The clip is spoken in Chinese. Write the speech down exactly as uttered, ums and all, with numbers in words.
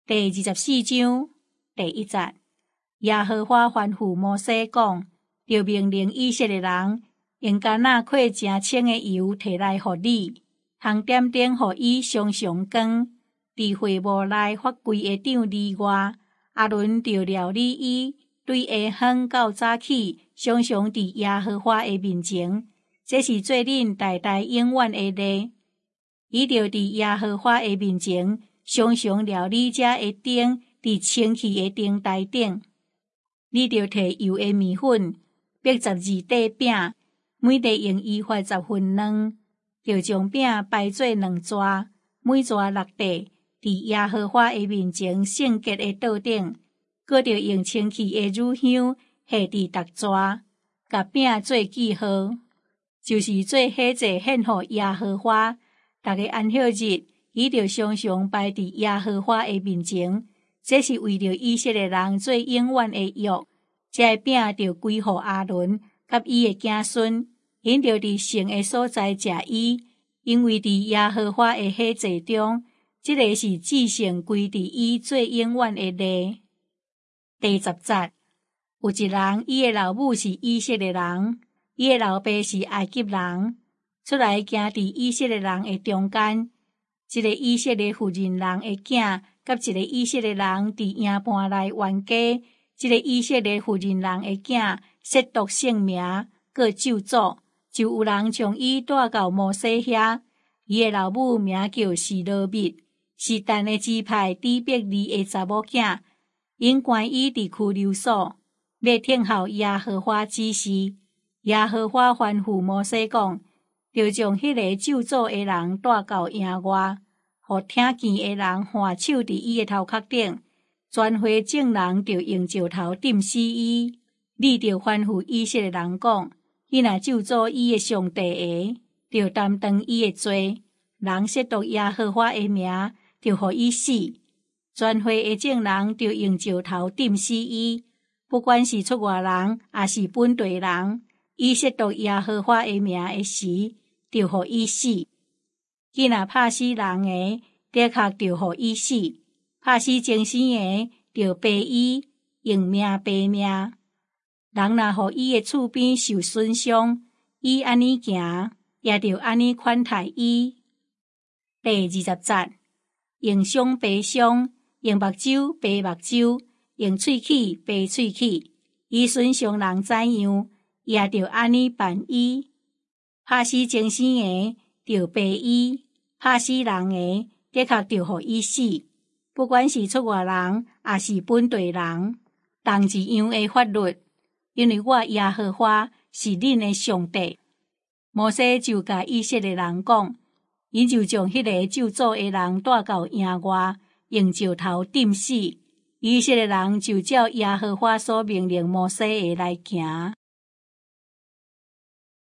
第二十四章第一节，耶和华吩咐摩西讲，就命令以色列人用橄榄块真清的油摕来予你，通点点予伊常常光。伫会幕内发规个场里外，阿伦就料理伊，对下昏到早起，常常伫耶和华的面前。这是做恁代代永远的例。伊就伫耶和华的面前，常常料理这个灯伫清气的灯台顶。你就摕油的面粉，八十二块饼，每块用伊发十分软，就将饼掰做两纸，每纸六块，伫耶和华的面前圣洁的桌顶，搁着用清气的乳香下伫逐纸，甲饼做记号，就是做火祭献予耶和华。逐个安息日，伊就常常摆伫耶和华的面前，这是为着以色列人做永远的约。这饼就归予阿伦甲伊的子孙，因就伫圣的所在食伊，因为伫耶和华的火祭中，这个是至圣归伫伊最永远的例。第十节，有一人，伊的老母是以色列人，伊的老爸是埃及人，出来行伫以色列人的中间。一个以色列妇人人的囝，甲一个以色列人伫营盘内冤家，一个以色列妇人人的囝亵渎圣名，搁咒诅，就有人将伊带到摩西遐。伊的老母名叫示罗密，是但的支派底伯利的查某囝，因关伊伫拘留所，要听候耶和华指示。耶和华吩咐摩西讲，就将迄个咒诅的人带到营外，互听见的人换手伫伊的头壳顶，全会众人就用石头钉死伊。你就吩咐以色列人讲，伊若咒诅伊的上帝的，就担当伊的罪。人亵渎耶和华的名，就互伊死。全会的众人就用石头钉死伊。不管是出外人，也是本地人，伊亵渎耶和华的名的时，就互伊死。伊若拍死人的，的确就互伊死；拍死精神的，就赔伊，用命赔命。人若互伊的厝边受损伤，伊安尼行，也就安尼款待伊。第二十节，用伤赔伤，用目睭赔目睭，用喙齿赔喙齿。伊损伤人怎样，也就安尼办伊。拍死精神的，就赔伊；拍死人的，的确就互伊死。不管是出外人，也是本地人，同一样的法律。因为我耶和华是恁的上帝。摩西就甲以色列人讲，因就将迄个咒诅的人带到营外，用石头钉死。以色列人就照耶和华所命令摩西的来行。